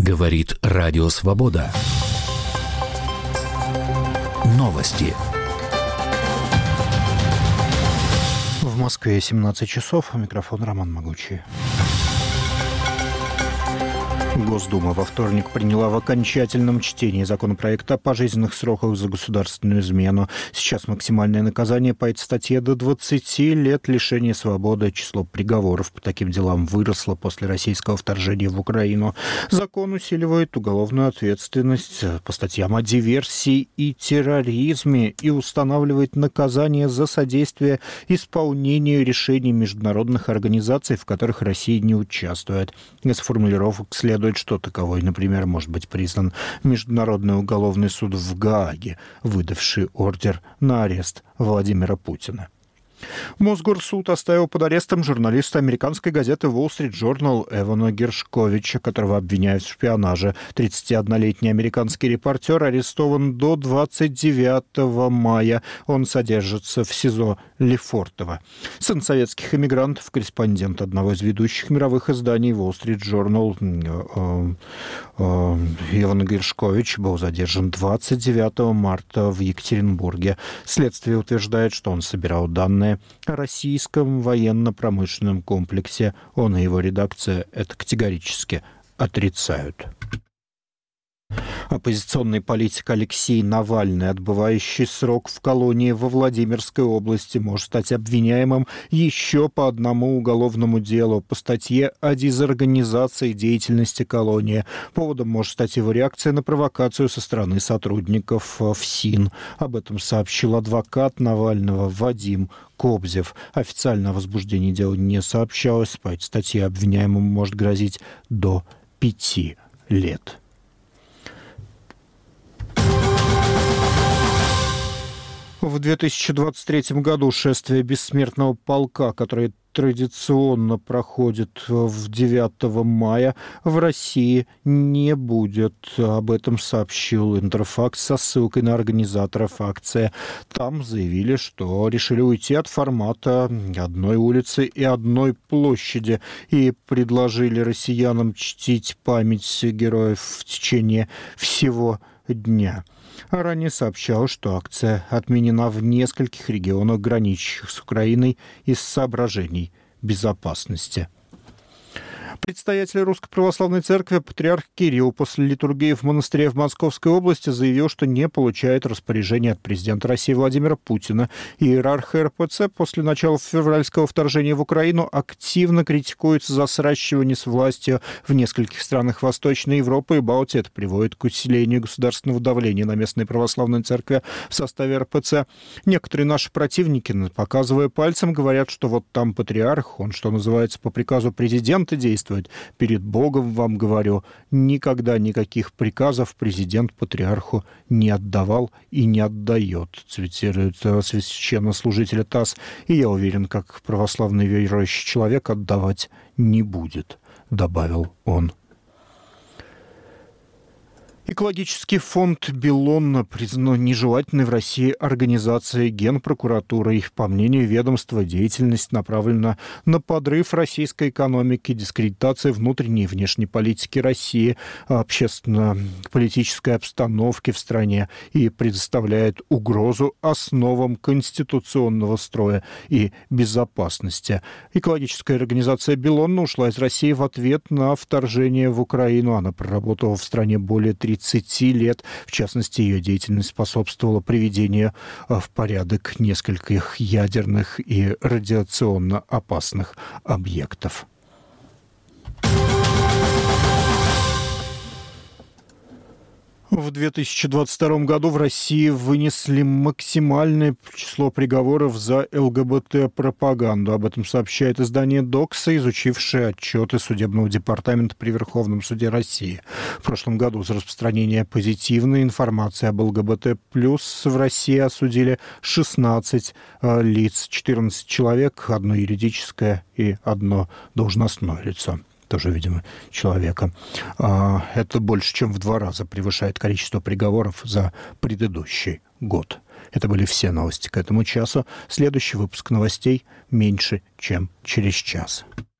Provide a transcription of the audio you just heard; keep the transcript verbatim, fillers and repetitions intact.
Говорит Радио Свобода. Новости. В Москве семнадцать часов. Микрофон Роман Могучий. Госдума во вторник приняла в окончательном чтении законопроект о пожизненных сроках за государственную измену. Сейчас максимальное наказание по этой статье до двадцати лет лишения свободы. Число приговоров по таким делам выросло после российского вторжения в Украину. Закон усиливает уголовную ответственность по статьям о диверсии и терроризме и устанавливает наказание за содействие исполнению решений международных организаций, в которых Россия не участвует. Из формулировок следует, что таковой, например, может быть признан Международный уголовный суд в Гааге, выдавший ордер на арест Владимира Путина. Мосгорсуд оставил под арестом журналиста американской газеты Wall Street Journal Эвана Гершковича, которого обвиняют в шпионаже. тридцатиоднолетний американский репортер арестован до двадцать девятого мая. Он содержится в СИЗО Лефортово. Сын советских эмигрантов, корреспондент одного из ведущих мировых изданий Wall Street Journal Эван Гершкович был задержан двадцать девятого марта в Екатеринбурге. Следствие утверждает, что он собирал данные о российском военно-промышленном комплексе. Он и его редакция это категорически отрицают. Оппозиционный политик Алексей Навальный, отбывающий срок в колонии во Владимирской области, может стать обвиняемым еще по одному уголовному делу по статье о дезорганизации деятельности колонии. Поводом может стать его реакция на провокацию со стороны сотрудников ФСИН. Об этом сообщил адвокат Навального Вадим Кобзев. Официально о возбуждении дела не сообщалось. По этой статье обвиняемому может грозить до пяти лет. В две тысячи двадцать третьем году шествие бессмертного полка, которое традиционно проходит в девятого мая, в России не будет. Об этом сообщил Интерфакс со ссылкой на организаторов акции. Там заявили, что решили уйти от формата одной улицы и одной площади и предложили россиянам чтить память героев в течение всего дня. А ранее сообщал, что акция отменена в нескольких регионах, граничащих с Украиной, из соображений безопасности. Предстоятель Русской Православной Церкви патриарх Кирилл после литургии в монастыре в Московской области заявил, что не получает распоряжения от президента России Владимира Путина. Иерарх эр пэ цэ после начала февральского вторжения в Украину активно критикуется за сращивание с властью в нескольких странах Восточной Европы и Балтии. Это приводит к усилению государственного давления на местные православные церкви в составе эр пэ цэ. Некоторые наши противники, показывая пальцем, говорят, что вот там патриарх, он, что называется, по приказу президента действует. Перед Богом вам говорю, никогда никаких приказов президент патриарху не отдавал и не отдает, цитирует священнослужителя ТАСС. И я уверен, как православный верующий человек отдавать не будет, добавил он. Экологический фонд «Белон» признан нежелательной в России организацией Генпрокуратурой. По мнению ведомства, деятельность направлена на подрыв российской экономики, дискредитацию внутренней и внешней политики России, общественно-политической обстановки в стране и предоставляет угрозу основам конституционного строя и безопасности. Экологическая организация «Белон» ушла из России в ответ на вторжение в Украину. Она проработала в стране более тридцати лет. В частности, ее деятельность способствовала приведению в порядок нескольких ядерных и радиационно опасных объектов. В две тысячи двадцать втором году в России вынесли максимальное число приговоров за эл гэ бэ тэ-пропаганду. Об этом сообщает издание «Докса», изучившее отчеты Судебного департамента при Верховном суде России. В прошлом году за распространение позитивной информации об эл гэ бэ тэ плюс в России осудили шестнадцать лиц, четырнадцать человек, одно юридическое и одно должностное лицо. Тоже, видимо, человека. Это больше, чем в два раза превышает количество приговоров за предыдущий год. Это были все новости к этому часу. Следующий выпуск новостей меньше, чем через час.